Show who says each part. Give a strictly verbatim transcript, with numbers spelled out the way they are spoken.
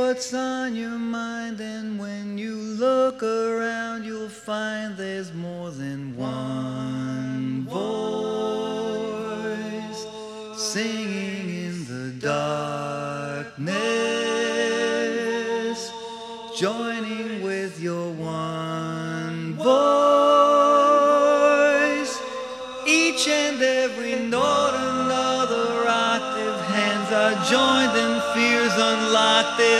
Speaker 1: what's on your mind, and when you look around, you'll find there's more than one voice singing in the darkness, joining with your one voice. Each and every note, another octave, hands are joined and fears unlocked. They